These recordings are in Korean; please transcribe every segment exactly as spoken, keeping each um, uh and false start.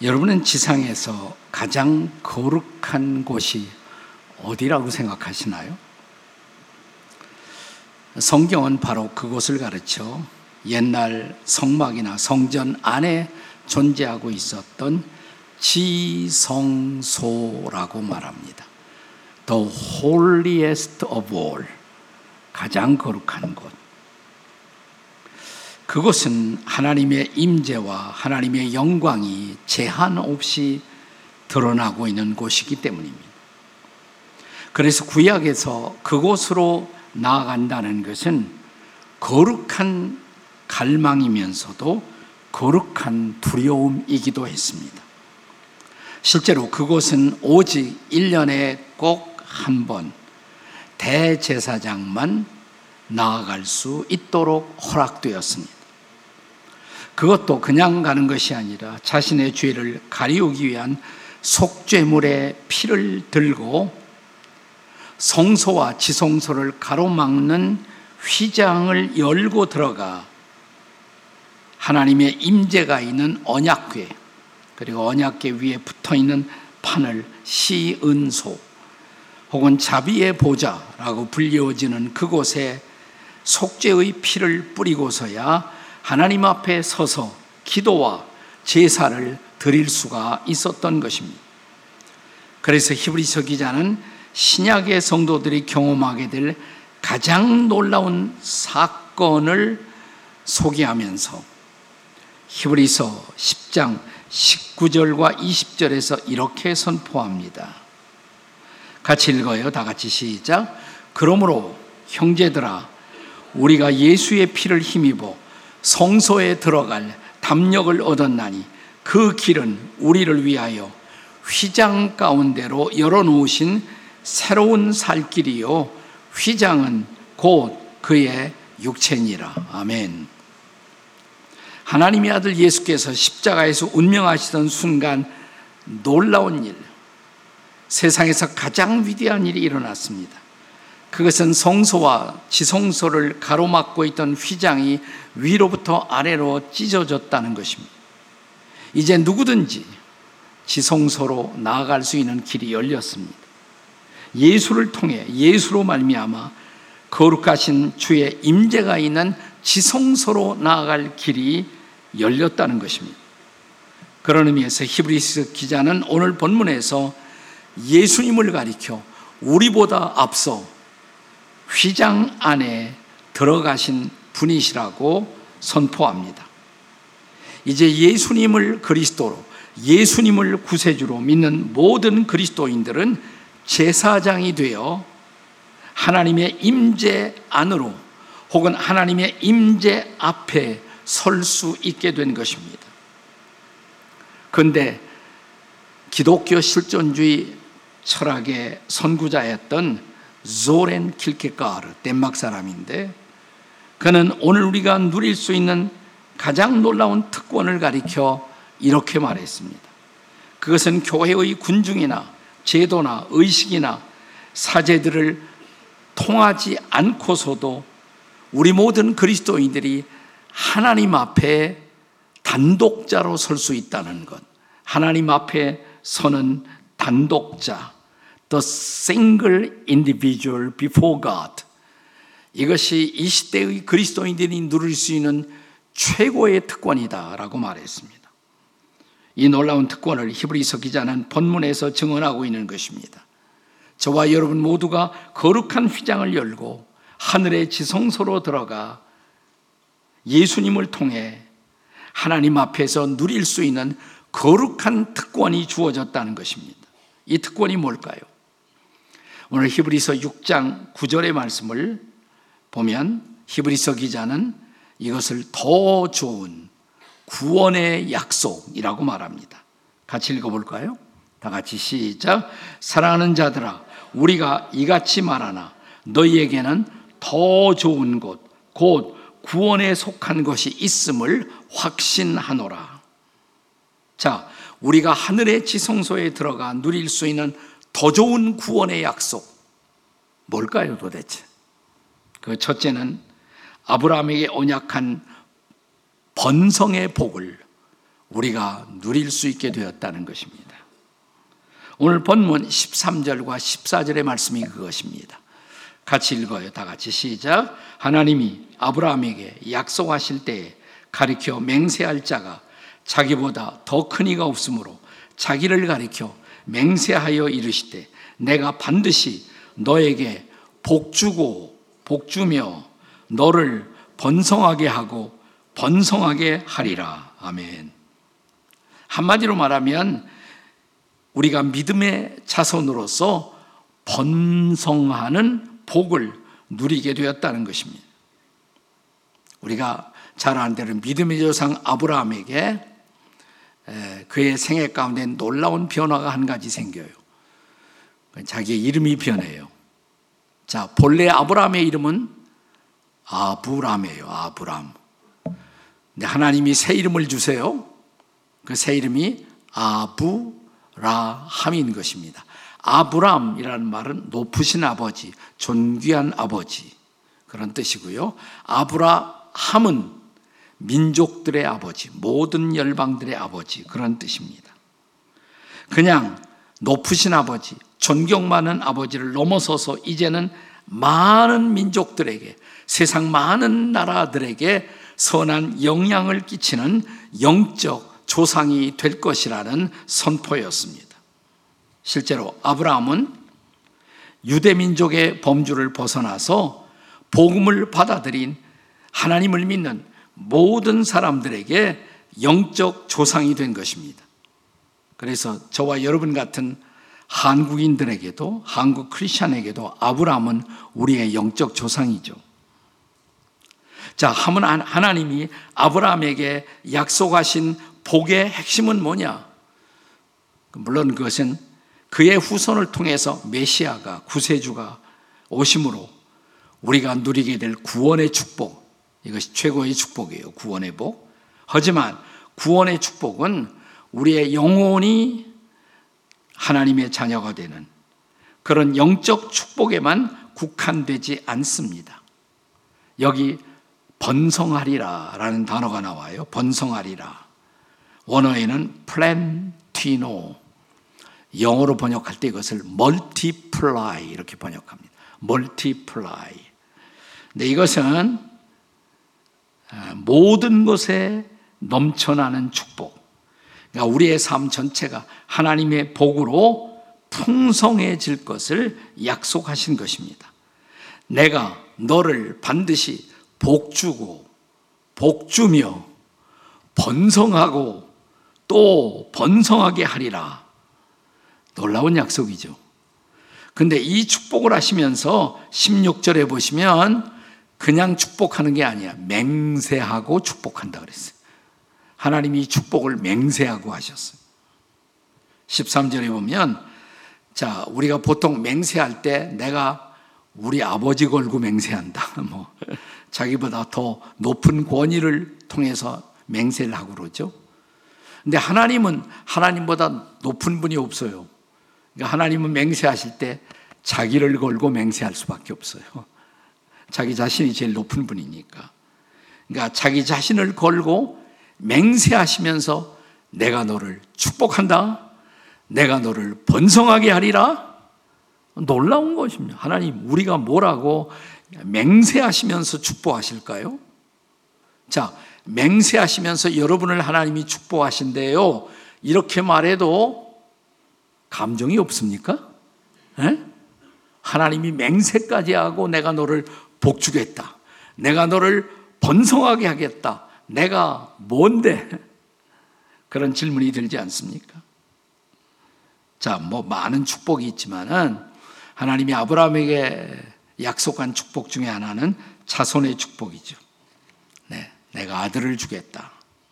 여러분은 지상에서 가장 거룩한 곳이 어디라고 생각하시나요? 성경은 바로 그곳을 가르쳐 옛날 성막이나 성전 안에 존재하고 있었던 지성소라고 말합니다. The holiest of all, 가장 거룩한 곳. 그곳은 하나님의 임재와 하나님의 영광이 제한 없이 드러나고 있는 곳이기 때문입니다. 그래서 구약에서 그곳으로 나아간다는 것은 거룩한 갈망이면서도 거룩한 두려움이기도 했습니다. 실제로 그곳은 오직 일 년에 꼭 한 번 대제사장만 나아갈 수 있도록 허락되었습니다. 그것도 그냥 가는 것이 아니라 자신의 죄를 가리우기 위한 속죄물의 피를 들고 성소와 지성소를 가로막는 휘장을 열고 들어가 하나님의 임재가 있는 언약궤, 그리고 언약궤 위에 붙어있는 판을 시은소 혹은 자비의 보좌라고 불리워지는 그곳에 속죄의 피를 뿌리고서야 하나님 앞에 서서 기도와 제사를 드릴 수가 있었던 것입니다. 그래서 히브리서 기자는 신약의 성도들이 경험하게 될 가장 놀라운 사건을 소개하면서 히브리서 십 장 십구 절과 이십 절에서 이렇게 선포합니다. 같이 읽어요. 다 같이 시작. 그러므로 형제들아, 우리가 예수의 피를 힘입어 성소에 들어갈 담력을 얻었나니 그 길은 우리를 위하여 휘장 가운데로 열어놓으신 새로운 살 길이요 휘장은 곧 그의 육체니라. 아멘. 하나님의 아들 예수께서 십자가에서 운명하시던 순간 놀라운 일, 세상에서 가장 위대한 일이 일어났습니다. 그것은 성소와 지성소를 가로막고 있던 휘장이 위로부터 아래로 찢어졌다는 것입니다. 이제 누구든지 지성소로 나아갈 수 있는 길이 열렸습니다. 예수를 통해, 예수로 말미암아 거룩하신 주의 임재가 있는 지성소로 나아갈 길이 열렸다는 것입니다. 그런 의미에서 히브리서 기자는 오늘 본문에서 예수님을 가리켜 우리보다 앞서 휘장 안에 들어가신 분이시라고 선포합니다. 이제 예수님을 그리스도로, 예수님을 구세주로 믿는 모든 그리스도인들은 제사장이 되어 하나님의 임재 안으로 혹은 하나님의 임재 앞에 설 수 있게 된 것입니다. 그런데 기독교 실존주의 철학의 선구자였던 소렌 킬케가르, 덴마크 사람인데, 그는 오늘 우리가 누릴 수 있는 가장 놀라운 특권을 가리켜 이렇게 말했습니다. 그것은 교회의 군중이나 제도나 의식이나 사제들을 통하지 않고서도 우리 모든 그리스도인들이 하나님 앞에 단독자로 설 수 있다는 것. 하나님 앞에 서는 단독자, the single individual before God. 이것이 이 시대의 그리스도인들이 누릴 수 있는 최고의 특권이다라고 말했습니다. 이 놀라운 특권을 히브리서 기자는 본문에서 증언하고 있는 것입니다. 저와 여러분 모두가 거룩한 휘장을 열고 하늘의 지성소로 들어가 예수님을 통해 하나님 앞에서 누릴 수 있는 거룩한 특권이 주어졌다는 것입니다. 이 특권이 뭘까요? 오늘 히브리서 육 장 구 절의 말씀을 보면 히브리서 기자는 이것을 더 좋은 구원의 약속이라고 말합니다. 같이 읽어볼까요? 다 같이 시작. 사랑하는 자들아, 우리가 이같이 말하나 너희에게는 더 좋은 곳, 곧 구원에 속한 것이 있음을 확신하노라. 자, 우리가 하늘의 지성소에 들어가 누릴 수 있는 더 좋은 구원의 약속, 뭘까요 도대체? 그 첫째는 아브라함에게 언약한 번성의 복을 우리가 누릴 수 있게 되었다는 것입니다. 오늘 본문 십삼 절과 십사 절의 말씀이 그것입니다. 같이 읽어요. 다 같이 시작. 하나님이 아브라함에게 약속하실 때에 가리켜 맹세할 자가 자기보다 더 큰 이가 없으므로 자기를 가리켜 맹세하여 이르시되 내가 반드시 너에게 복주고 복주며 너를 번성하게 하고 번성하게 하리라. 아멘. 한마디로 말하면 우리가 믿음의 자손으로서 번성하는 복을 누리게 되었다는 것입니다. 우리가 잘 아는 대로 믿음의 조상 아브라함에게 그의 생애 가운데 놀라운 변화가 한 가지 생겨요. 자기의 이름이 변해요. 자, 본래 아브라함의 이름은 아브람이에요. 아브람. 근데 하나님이 새 이름을 주세요. 그 새 이름이 아브라함인 것입니다. 아브람이라는 말은 높으신 아버지, 존귀한 아버지 그런 뜻이고요. 아브라함은 민족들의 아버지, 모든 열방들의 아버지 그런 뜻입니다. 그냥 높으신 아버지, 존경 많은 아버지를 넘어서서 이제는 많은 민족들에게, 세상 많은 나라들에게 선한 영향을 끼치는 영적 조상이 될 것이라는 선포였습니다. 실제로 아브라함은 유대민족의 범주를 벗어나서 복음을 받아들인 하나님을 믿는 모든 사람들에게 영적 조상이 된 것입니다. 그래서 저와 여러분 같은 한국인들에게도, 한국 크리스찬에게도 아브라함은 우리의 영적 조상이죠. 자, 하나님이 아브라함에게 약속하신 복의 핵심은 뭐냐? 물론 그것은 그의 후손을 통해서 메시아가, 구세주가 오심으로 우리가 누리게 될 구원의 축복, 이것이 최고의 축복이에요. 구원의 복. 하지만 구원의 축복은 우리의 영혼이 하나님의 자녀가 되는 그런 영적 축복에만 국한되지 않습니다. 여기 번성하리라 라는 단어가 나와요. 번성하리라. 원어에는 플랜티노, 영어로 번역할 때 이것을 multiply 이렇게 번역합니다. multiply. 근데 이것은 모든 것에 넘쳐나는 축복. 그러니까 우리의 삶 전체가 하나님의 복으로 풍성해질 것을 약속하신 것입니다. 내가 너를 반드시 복주고 복주며 번성하고 또 번성하게 하리라. 놀라운 약속이죠. 근데 이 축복을 하시면서 십육 절에 보시면 그냥 축복하는 게 아니야. 맹세하고 축복한다 그랬어요. 하나님이 축복을 맹세하고 하셨어요. 십삼 절에 보면, 자, 우리가 보통 맹세할 때 내가 우리 아버지 걸고 맹세한다. 뭐, 자기보다 더 높은 권위를 통해서 맹세를 하고 그러죠. 근데 하나님은 하나님보다 높은 분이 없어요. 그러니까 하나님은 맹세하실 때 자기를 걸고 맹세할 수밖에 없어요. 자기 자신이 제일 높은 분이니까. 그러니까 자기 자신을 걸고 맹세하시면서 내가 너를 축복한다. 내가 너를 번성하게 하리라. 놀라운 것입니다. 하나님, 우리가 뭐라고 맹세하시면서 축복하실까요? 자, 맹세하시면서 여러분을 하나님이 축복하신대요. 이렇게 말해도 감정이 없습니까? 에? 하나님이 맹세까지 하고 내가 너를 복주겠다. 내가 너를 번성하게 하겠다. 내가 뭔데? 그런 질문이 들지 않습니까? 자, 뭐 많은 축복이 있지만은 하나님이 아브라함에게 약속한 축복 중에 하나는 자손의 축복이죠. 네, 내가 아들을 주겠다.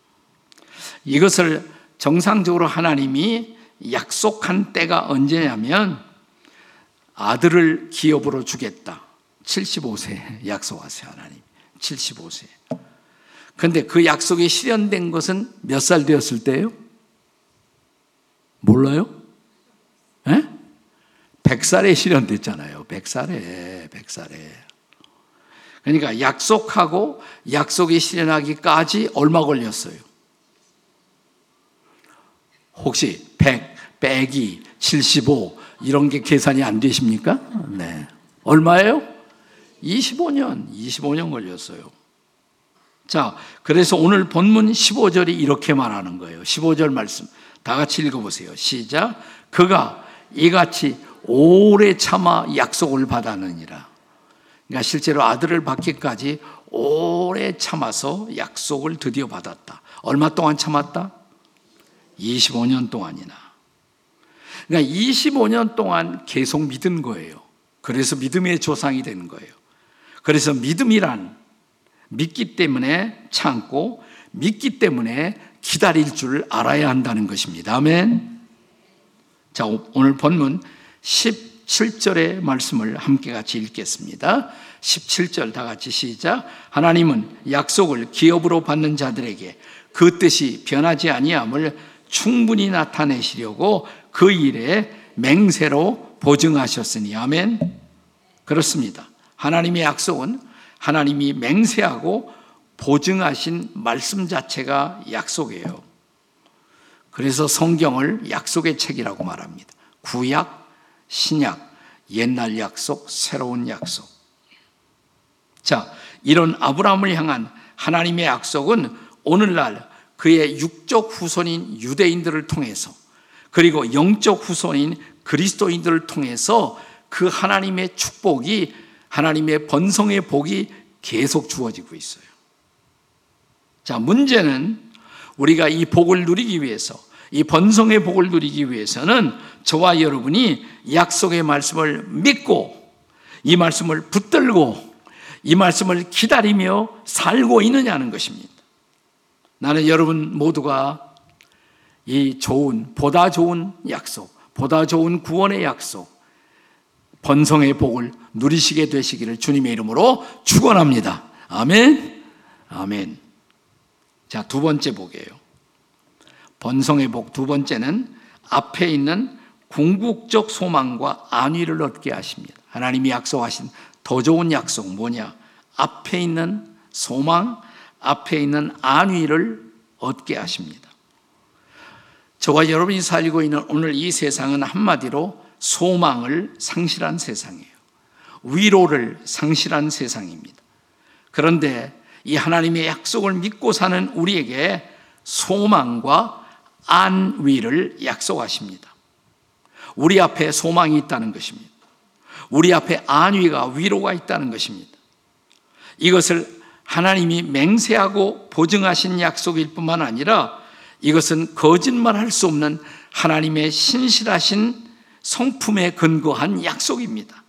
이것을 정상적으로 하나님이 약속한 때가 언제냐면 아들을 기업으로 주겠다. 칠십오 세 약속하세요, 하나님. 칠십오 세. 그런데 그 약속이 실현된 것은 몇 살 되었을 때예요? 몰라요? 에? 백 살에 실현됐잖아요. 백 살에, 백 살에. 그러니까 약속하고 약속이 실현하기까지 얼마 걸렸어요? 혹시 백 빼기 칠십오 이런 게 계산이 안 되십니까? 네. 얼마예요? 이십오 년, 이십오 년 걸렸어요. 자, 그래서 오늘 본문 십오 절이 이렇게 말하는 거예요. 십오 절 말씀 다 같이 읽어보세요. 시작. 그가 이같이 오래 참아 약속을 받았느니라. 그러니까 실제로 아들을 받기까지 오래 참아서 약속을 드디어 받았다. 얼마 동안 참았다? 이십오 년 동안이나. 그러니까 이십오 년 동안 계속 믿은 거예요. 그래서 믿음의 조상이 되는 거예요. 그래서 믿음이란 믿기 때문에 참고 믿기 때문에 기다릴 줄 알아야 한다는 것입니다. 아멘. 자, 오늘 본문 십칠 절의 말씀을 함께 같이 읽겠습니다. 십칠 절 다 같이 시작. 하나님은 약속을 기업으로 받는 자들에게 그 뜻이 변하지 아니함을 충분히 나타내시려고 그 일에 맹세로 보증하셨으니. 아멘. 그렇습니다. 하나님의 약속은 하나님이 맹세하고 보증하신 말씀 자체가 약속이에요. 그래서 성경을 약속의 책이라고 말합니다. 구약, 신약, 옛날 약속, 새로운 약속. 자, 이런 아브라함을 향한 하나님의 약속은 오늘날 그의 육적 후손인 유대인들을 통해서 그리고 영적 후손인 그리스도인들을 통해서 그 하나님의 축복이, 하나님의 번성의 복이 계속 주어지고 있어요. 자, 문제는 우리가 이 복을 누리기 위해서, 이 번성의 복을 누리기 위해서는 저와 여러분이 약속의 말씀을 믿고 이 말씀을 붙들고 이 말씀을 기다리며 살고 있느냐는 것입니다. 나는 여러분 모두가 이 좋은, 보다 좋은 약속, 보다 좋은 구원의 약속, 번성의 복을 누리시게 되시기를 주님의 이름으로 축원합니다. 아멘. 아멘. 자, 두 번째 복이에요. 번성의 복 두 번째는 앞에 있는 궁극적 소망과 안위를 얻게 하십니다. 하나님이 약속하신 더 좋은 약속 뭐냐? 앞에 있는 소망, 앞에 있는 안위를 얻게 하십니다. 저와 여러분이 살고 있는 오늘 이 세상은 한마디로 소망을 상실한 세상이에요. 위로를 상실한 세상입니다. 그런데 이 하나님의 약속을 믿고 사는 우리에게 소망과 안위를 약속하십니다. 우리 앞에 소망이 있다는 것입니다. 우리 앞에 안위가, 위로가 있다는 것입니다. 이것을 하나님이 맹세하고 보증하신 약속일 뿐만 아니라 이것은 거짓말할 수 없는 하나님의 신실하신 성품에 근거한 약속입니다.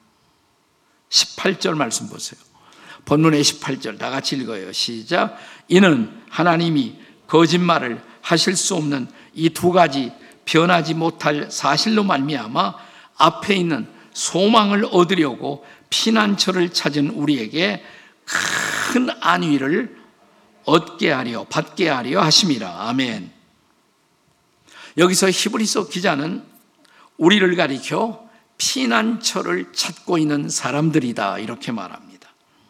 십팔 절 말씀 보세요. 본문의 십팔 절 다 같이 읽어요. 시작. 이는 하나님이 거짓말을 하실 수 없는 이 두 가지 변하지 못할 사실로 말미암아 앞에 있는 소망을 얻으려고 피난처를 찾은 우리에게 큰 안위를 얻게 하려, 받게 하려 하심이라. 아멘. 여기서 히브리서 기자는 우리를 가리켜 피난처를 찾고 있는 사람들이다 이렇게 말합니다.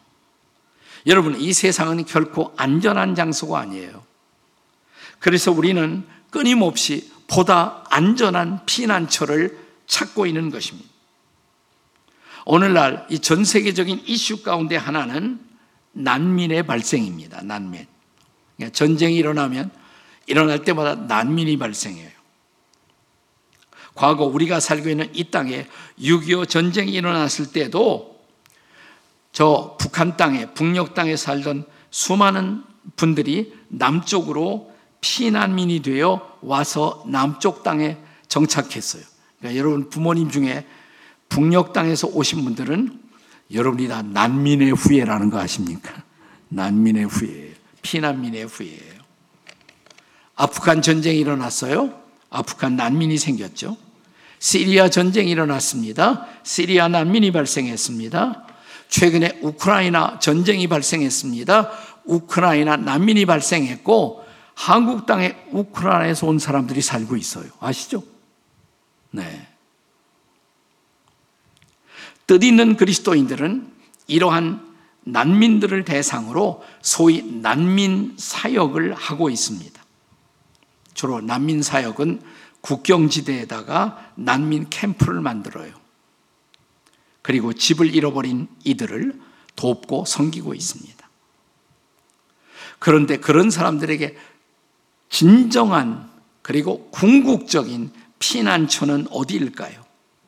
여러분, 이 세상은 결코 안전한 장소가 아니에요. 그래서 우리는 끊임없이 보다 안전한 피난처를 찾고 있는 것입니다. 오늘날 이 전 세계적인 이슈 가운데 하나는 난민의 발생입니다. 난민. 전쟁이 일어나면 일어날 때마다 난민이 발생해요. 과거 우리가 살고 있는 이 땅에 육이오 전쟁이 일어났을 때도 저 북한 땅에, 북녘 땅에 살던 수많은 분들이 남쪽으로 피난민이 되어 와서 남쪽 땅에 정착했어요. 그러니까 여러분 부모님 중에 북녘 땅에서 오신 분들은 여러분이 다 난민의 후예라는 거 아십니까? 난민의 후예예요. 피난민의 후예예요. 아프간 전쟁이 일어났어요. 아프간 난민이 생겼죠. 시리아 전쟁이 일어났습니다. 시리아 난민이 발생했습니다. 최근에 우크라이나 전쟁이 발생했습니다. 우크라이나 난민이 발생했고 한국 땅에 우크라이나에서 온 사람들이 살고 있어요. 아시죠? 네. 뜻있는 그리스도인들은 이러한 난민들을 대상으로 소위 난민 사역을 하고 있습니다. 주로 난민 사역은 국경지대에다가 난민 캠프를 만들어요. 그리고 집을 잃어버린 이들을 돕고 섬기고 있습니다. 그런데 그런 사람들에게 진정한 그리고 궁극적인 피난처는 어디일까요?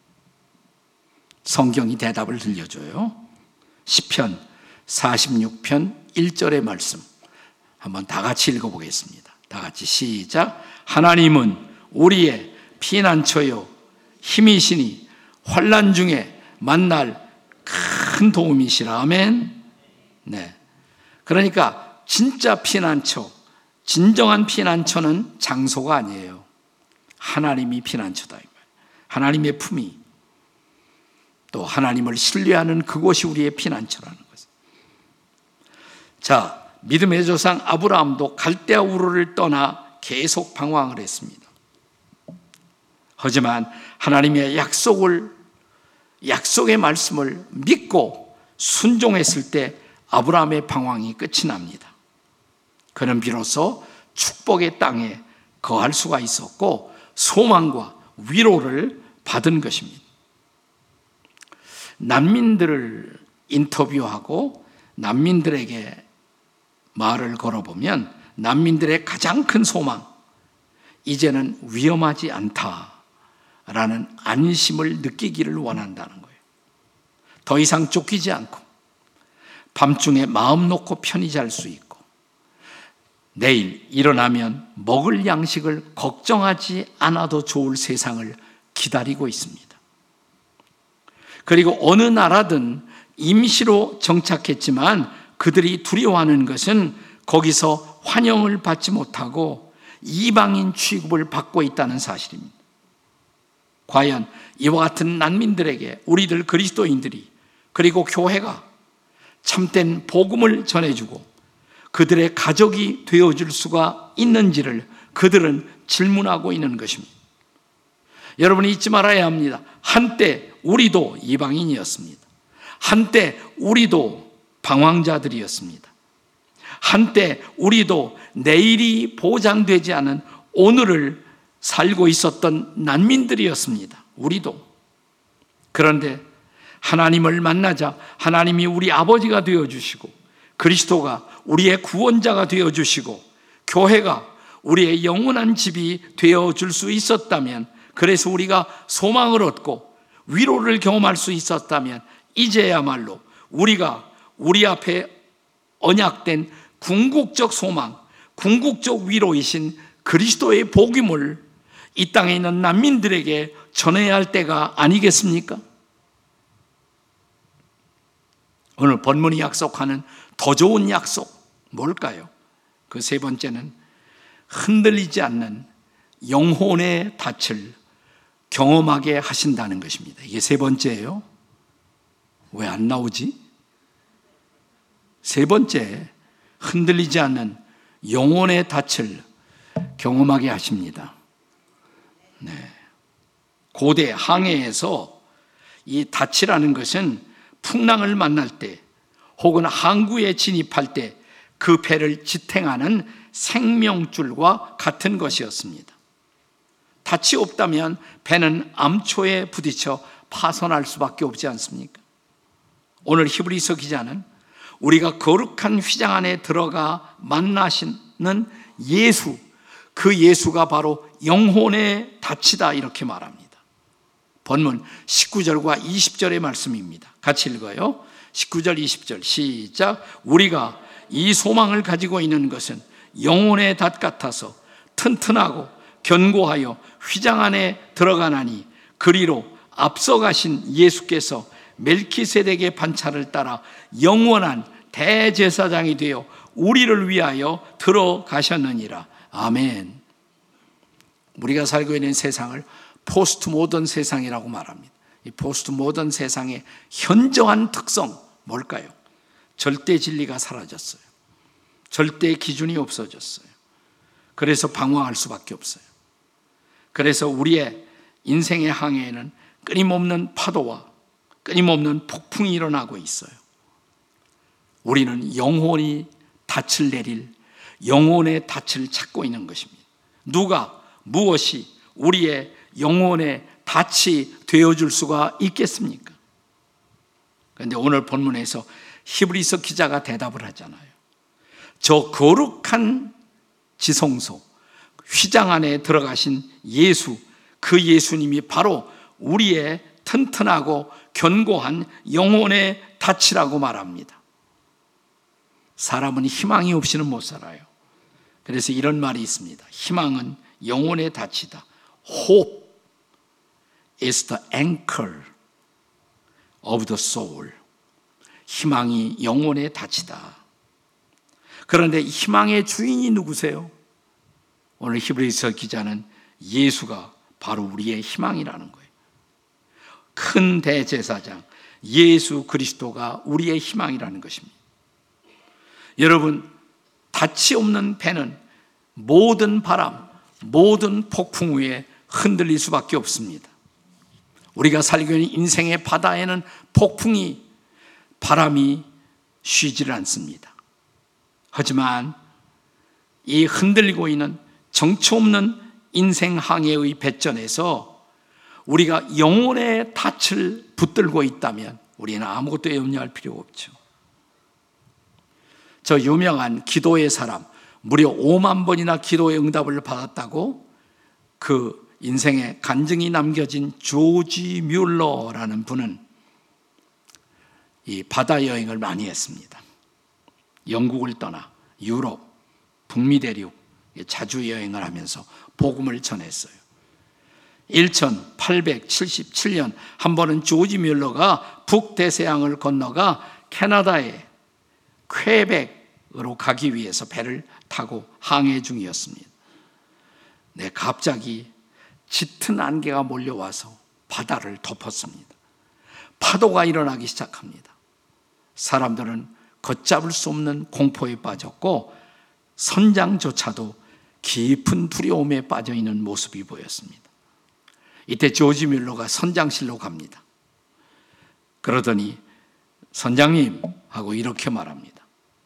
성경이 대답을 들려줘요. 시편 사십육 편 일 절의 말씀 한번 다 같이 읽어보겠습니다. 다 같이 시작. 하나님은 우리의 피난처요 힘이시니 환난 중에 만날 큰 도움이시라. 아멘. 네. 그러니까 진짜 피난처, 진정한 피난처는 장소가 아니에요. 하나님이 피난처다. 하나님의 품이, 또 하나님을 신뢰하는 그곳이 우리의 피난처라는 것입니다. 자, 믿음의 조상 아브라함도 갈대아 우르를 떠나 계속 방황을 했습니다. 하지만 하나님의 약속을, 약속의 말씀을 믿고 순종했을 때 아브라함의 방황이 끝이 납니다. 그는 비로소 축복의 땅에 거할 수가 있었고 소망과 위로를 받은 것입니다. 난민들을 인터뷰하고 난민들에게 말을 걸어보면 난민들의 가장 큰 소망, 이제는 위험하지 않다라는 안심을 느끼기를 원한다는 거예요. 더 이상 쫓기지 않고 밤중에 마음 놓고 편히 잘 수 있고 내일 일어나면 먹을 양식을 걱정하지 않아도 좋을 세상을 기다리고 있습니다. 그리고 어느 나라든 임시로 정착했지만 그들이 두려워하는 것은 거기서 환영을 받지 못하고 이방인 취급을 받고 있다는 사실입니다. 과연 이와 같은 난민들에게 우리들 그리스도인들이 그리고 교회가 참된 복음을 전해주고 그들의 가족이 되어줄 수가 있는지를 그들은 질문하고 있는 것입니다. 여러분이 잊지 말아야 합니다. 한때 우리도 이방인이었습니다. 한때 우리도 방황자들이었습니다. 한때 우리도 내일이 보장되지 않은 오늘을 살고 있었던 난민들이었습니다. 우리도. 그런데 하나님을 만나자 하나님이 우리 아버지가 되어주시고 그리스도가 우리의 구원자가 되어주시고 교회가 우리의 영원한 집이 되어줄 수 있었다면, 그래서 우리가 소망을 얻고 위로를 경험할 수 있었다면 이제야말로 우리가 우리 앞에 언약된 궁극적 소망, 궁극적 위로이신 그리스도의 복음을 이 땅에 있는 난민들에게 전해야 할 때가 아니겠습니까? 오늘 본문이 약속하는 더 좋은 약속 뭘까요? 그 세 번째는 흔들리지 않는 영혼의 닻을 경험하게 하신다는 것입니다. 이게 세 번째예요. 왜 안 나오지? 세 번째, 흔들리지 않는 영혼의 닻을 경험하게 하십니다. 네. 고대 항해에서 이 닻이라는 것은 풍랑을 만날 때 혹은 항구에 진입할 때 그 배를 지탱하는 생명줄과 같은 것이었습니다. 닻이 없다면 배는 암초에 부딪혀 파손할 수밖에 없지 않습니까? 오늘 히브리서 기자는 우리가 거룩한 휘장 안에 들어가 만나시는 예수, 그 예수가 바로 영혼의 닻이다 이렇게 말합니다. 본문 십구 절과 이십 절의 말씀입니다. 같이 읽어요. 십구 절 이십 절 시작. 우리가 이 소망을 가지고 있는 것은 영혼의 닷 같아서 튼튼하고 견고하여 휘장 안에 들어가나니 그리로 앞서가신 예수께서 멜키세덱의 반차를 따라 영원한 대제사장이 되어 우리를 위하여 들어가셨느니라. 아멘. 우리가 살고 있는 세상을 포스트 모던 세상이라고 말합니다. 이 포스트 모던 세상의 현저한 특성 뭘까요? 절대 진리가 사라졌어요. 절대 기준이 없어졌어요. 그래서 방황할 수밖에 없어요. 그래서 우리의 인생의 항해에는 끊임없는 파도와 끊임없는 폭풍이 일어나고 있어요. 우리는 영혼이 닻을 내릴 영혼의 닻을 찾고 있는 것입니다. 누가 무엇이 우리의 영혼의 닻이 되어줄 수가 있겠습니까? 그런데 오늘 본문에서 히브리서 기자가 대답을 하잖아요. 저 거룩한 지성소, 휘장 안에 들어가신 예수, 그 예수님이 바로 우리의 튼튼하고 견고한 영혼의 닻이라고 말합니다. 사람은 희망이 없이는 못 살아요. 그래서 이런 말이 있습니다. 희망은 영혼의 닻이다. Hope is the anchor of the soul. 희망이 영혼의 닻이다. 그런데 희망의 주인이 누구세요? 오늘 히브리서 기자는 예수가 바로 우리의 희망이라는 거예요. 큰 대제사장 예수 그리스도가 우리의 희망이라는 것입니다. 여러분, 닻이 없는 배는 모든 바람, 모든 폭풍 위에 흔들릴 수밖에 없습니다. 우리가 살고 있는 인생의 바다에는 폭풍이, 바람이 쉬지를 않습니다. 하지만 이 흔들리고 있는 정처 없는 인생 항해의 배전에서 우리가 영혼의 닻을 붙들고 있다면 우리는 아무것도 염려할 필요가 없죠. 저 유명한 기도의 사람, 무려 오만 번이나 기도의 응답을 받았다고 그 인생의 간증이 남겨진 조지 뮬러라는 분은 이 바다 여행을 많이 했습니다. 영국을 떠나 유럽, 북미 대륙 자주 여행을 하면서 복음을 전했어요. 천팔백칠십칠 년 한 번은 조지 뮬러가 북대서양을 건너가 캐나다의 퀘벡으로 가기 위해서 배를 타고 항해 중이었습니다. 네, 갑자기 짙은 안개가 몰려와서 바다를 덮었습니다. 파도가 일어나기 시작합니다. 사람들은 걷잡을 수 없는 공포에 빠졌고 선장조차도 깊은 두려움에 빠져있는 모습이 보였습니다. 이때 조지 뮬러가 선장실로 갑니다. 그러더니 선장님 하고 이렇게 말합니다.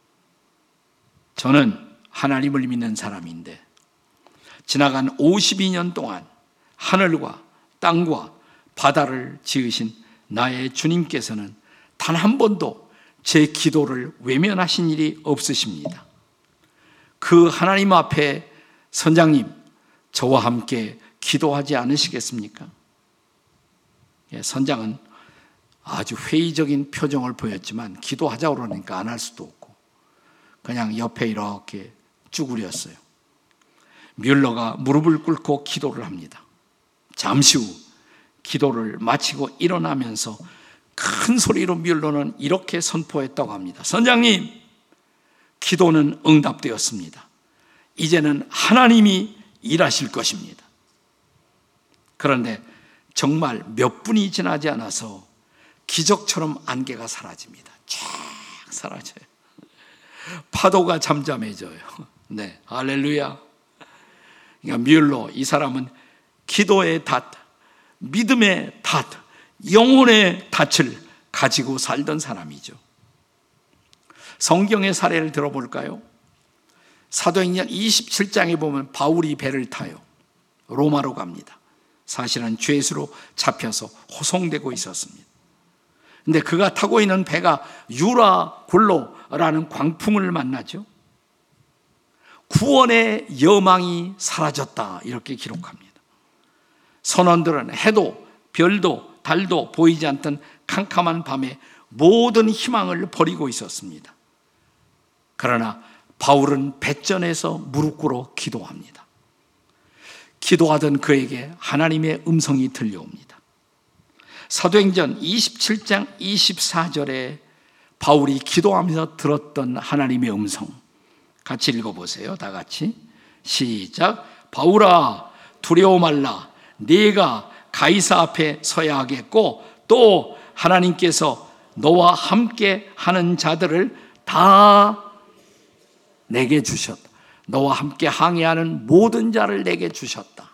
저는 하나님을 믿는 사람인데 지나간 오십이 년 동안 하늘과 땅과 바다를 지으신 나의 주님께서는 단 한 번도 제 기도를 외면하신 일이 없으십니다. 그 하나님 앞에 선장님, 저와 함께 기도하지 않으시겠습니까? 예, 선장은 아주 회의적인 표정을 보였지만 기도하자고 그러니까 안 할 수도 없고 그냥 옆에 이렇게 쭈그렸어요. 뮬러가 무릎을 꿇고 기도를 합니다. 잠시 후 기도를 마치고 일어나면서 큰 소리로 뮬러는 이렇게 선포했다고 합니다. 선장님, 기도는 응답되었습니다. 이제는 하나님이 일하실 것입니다. 그런데 정말 몇 분이 지나지 않아서 기적처럼 안개가 사라집니다. 쫙 사라져요. 파도가 잠잠해져요. 네, 할렐루야. 그러니까 뮬러, 이 사람은 기도의 닷, 믿음의 닷, 영혼의 닻을 가지고 살던 사람이죠. 성경의 사례를 들어볼까요? 사도행전 이십칠 장에 보면 바울이 배를 타요. 로마로 갑니다. 사실은 죄수로 잡혀서 호송되고 있었습니다. 근데 그가 타고 있는 배가 유라굴로라는 광풍을 만나죠. 구원의 여망이 사라졌다 이렇게 기록합니다. 선원들은 해도 별도 달도 보이지 않던 캄캄한 밤에 모든 희망을 버리고 있었습니다. 그러나 바울은 배전에서 무릎 꿇어 기도합니다. 기도하던 그에게 하나님의 음성이 들려옵니다. 사도행전 이십칠 장 이십사 절에 바울이 기도하면서 들었던 하나님의 음성 같이 읽어보세요. 다 같이 시작. 바울아 두려워 말라. 네가 가이사 앞에 서야 하겠고 또 하나님께서 너와 함께 하는 자들을 다 내게 주셨다. 너와 함께 항해하는 모든 자를 내게 주셨다.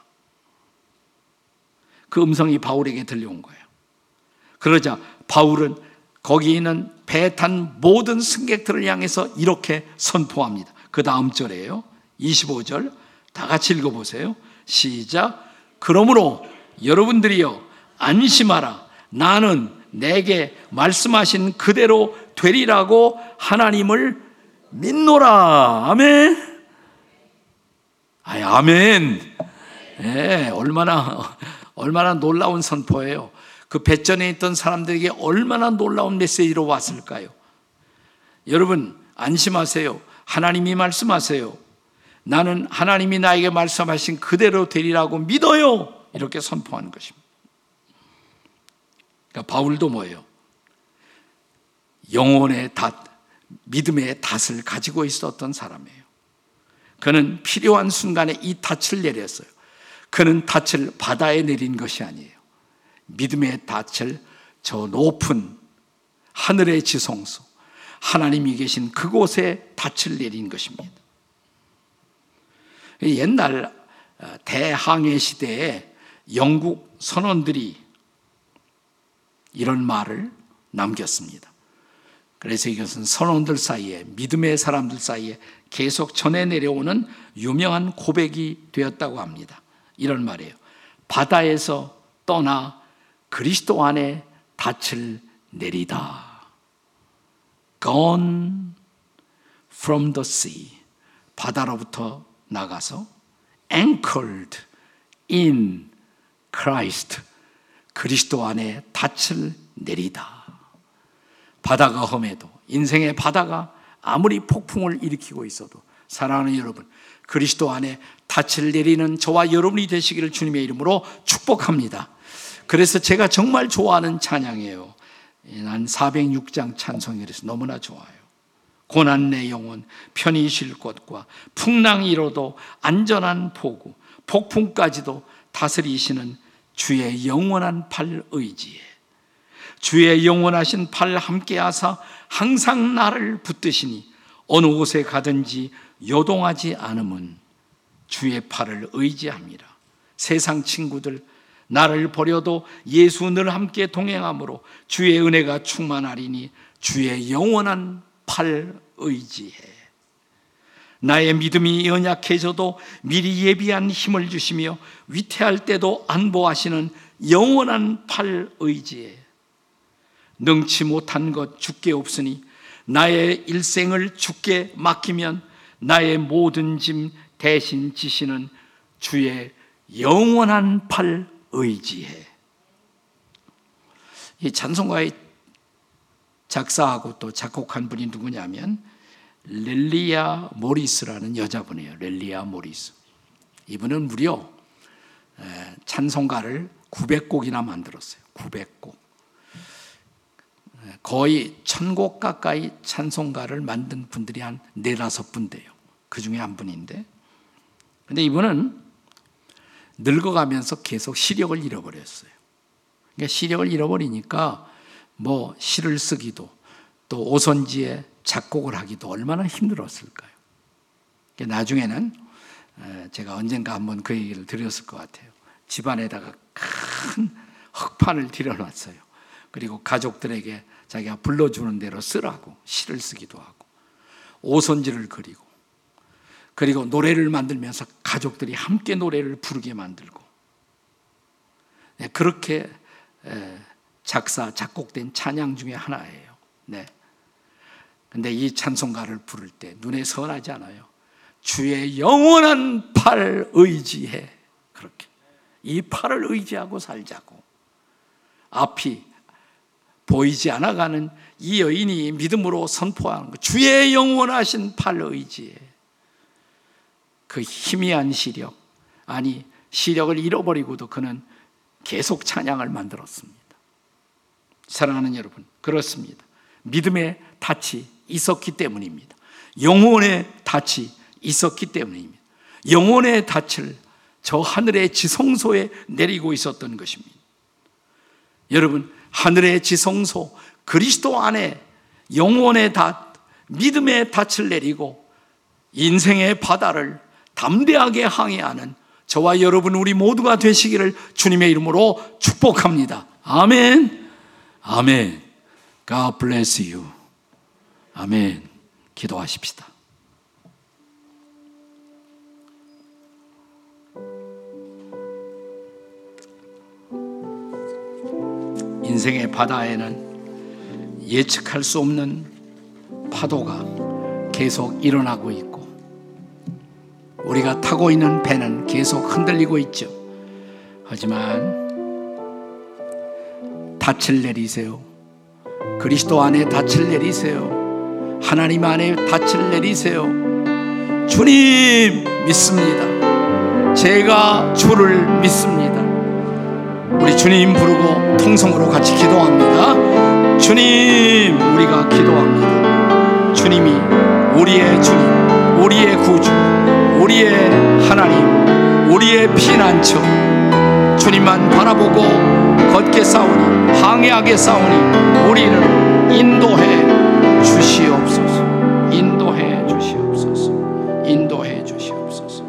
그 음성이 바울에게 들려온 거예요. 그러자 바울은 거기 있는 배 탄 모든 승객들을 향해서 이렇게 선포합니다. 그 다음 절이에요. 이십오 절 다 같이 읽어보세요. 시작. 그러므로 여러분들이여 안심하라. 나는 내게 말씀하신 그대로 되리라고 하나님을 믿노라. 아멘. 아이, 아멘. 예, 얼마나 얼마나 놀라운 선포예요. 그 뱃전에 있던 사람들에게 얼마나 놀라운 메시지로 왔을까요? 여러분 안심하세요. 하나님이 말씀하세요. 나는 하나님이 나에게 말씀하신 그대로 되리라고 믿어요. 이렇게 선포하는 것입니다. 그러니까 바울도 뭐예요? 영혼의 닷, 믿음의 닷을 가지고 있었던 사람이에요. 그는 필요한 순간에 이 닻을 내렸어요. 그는 닻을 바다에 내린 것이 아니에요. 믿음의 닻을 저 높은 하늘의 지성소, 하나님이 계신 그곳에 닻을 내린 것입니다. 옛날 대항해 시대에 영국 선원들이 이런 말을 남겼습니다. 그래서 이것은 선원들 사이에, 믿음의 사람들 사이에 계속 전해 내려오는 유명한 고백이 되었다고 합니다. 이런 말이에요. 바다에서 떠나 그리스도 안에 닻을 내리다. Gone from the sea. 바다로부터 나가서 anchored in Christ. 그리스도 안에 닻을 내리다. 바다가 험해도, 인생의 바다가 아무리 폭풍을 일으키고 있어도 사랑하는 여러분, 그리스도 안에 닻을 내리는 저와 여러분이 되시기를 주님의 이름으로 축복합니다. 그래서 제가 정말 좋아하는 찬양이에요. 난 사백육 장 찬송이 그래서 너무나 좋아요. 고난 내 영혼 편히 쉴 곳과 풍랑이 일어도 안전한 포구, 폭풍까지도 다스리시는 주의 영원한 팔 의지에, 주의 영원하신 팔 함께하사 항상 나를 붙드시니 어느 곳에 가든지 요동하지 않음은 주의 팔을 의지합니다. 세상 친구들 나를 버려도 예수 늘 함께 동행함으로 주의 은혜가 충만하리니 주의 영원한 팔 의지해. 나의 믿음이 연약해져도 미리 예비한 힘을 주시며 위태할 때도 안보하시는 영원한 팔 의지해. 능치 못한 것 주께 없으니 나의 일생을 주께 맡기면 나의 모든 짐 대신 지시는 주의 영원한 팔 의지해. 이 찬송가의 작사하고 또 작곡한 분이 누구냐면 렐리아 모리스라는 여자분이에요. 렐리아 모리스. 이분은 무려 찬송가를 구백 곡이나 만들었어요. 구백 곡. 거의 천 곡 가까이 찬송가를 만든 분들이 한 네다섯 분 돼요. 그 중에 한 분인데, 근데 이분은 늙어가면서 계속 시력을 잃어버렸어요. 그러니까 시력을 잃어버리니까 뭐 시를 쓰기도 또 오선지에 작곡을 하기도 얼마나 힘들었을까요? 나중에는 제가 언젠가 한번 그 얘기를 드렸을 것 같아요. 집안에다가 큰 흑판을 들여놨어요. 그리고 가족들에게 자기가 불러주는 대로 쓰라고 시를 쓰기도 하고 오선지를 그리고, 그리고 노래를 만들면서 가족들이 함께 노래를 부르게 만들고, 네, 그렇게 작사 작곡된 찬양 중에 하나예요. 네. 근데 이 찬송가를 부를 때 눈에 선하지 않아요. 주의 영원한 팔 의지해. 그렇게 이 팔을 의지하고 살자고. 앞이 보이지 않아가는 이 여인이 믿음으로 선포하는 것, 주의 영원하신 팔 의지해. 그 희미한 시력, 아니 시력을 잃어버리고도 그는 계속 찬양을 만들었습니다. 사랑하는 여러분, 그렇습니다. 믿음의 닻이 있었기 때문입니다. 영혼의 닻이 있었기 때문입니다. 영혼의 닻을 저 하늘의 지성소에 내리고 있었던 것입니다. 여러분, 하늘의 지성소 그리스도 안에 영혼의 닻, 믿음의 닻을 내리고 인생의 바다를 담대하게 항해하는 저와 여러분 우리 모두가 되시기를 주님의 이름으로 축복합니다. 아멘. 아멘. God bless you. 아멘. 기도하십시다. 인생의 바다에는 예측할 수 없는 파도가 계속 일어나고 있고, 우리가 타고 있는 배는 계속 흔들리고 있죠. 하지만 닻을 내리세요. 그리스도 안에 닻을 내리세요. 하나님 안에 닻을 내리세요. 주님 믿습니다. 제가 주를 믿습니다. 우리 주님 부르고 통성으로 같이 기도합니다. 주님, 우리가 기도합니다. 주님이 우리의 주님, 우리의 구주, 우리의 하나님, 우리의 피난처, 주님만 바라보고 걷게 싸우니, 항해하게 싸우니 우리를 인도해 주시옵소서. 인도해 주시옵소서. 인도해 주시옵소서.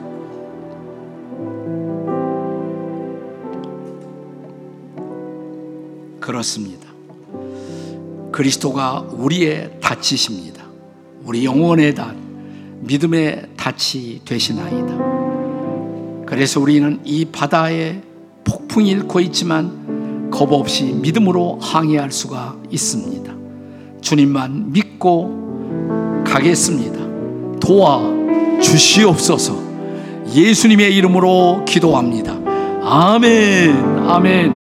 그렇습니다. 그리스도가 우리의 닻이십니다. 우리 영혼의 닻, 믿음의 닻이 되시나이다. 그래서 우리는 이 바다에 폭풍이 일고 있지만 겁 없이 믿음으로 항해할 수가 있습니다. 주님만 믿고 가겠습니다. 도와 주시옵소서. 예수님의 이름으로 기도합니다. 아멘, 아멘.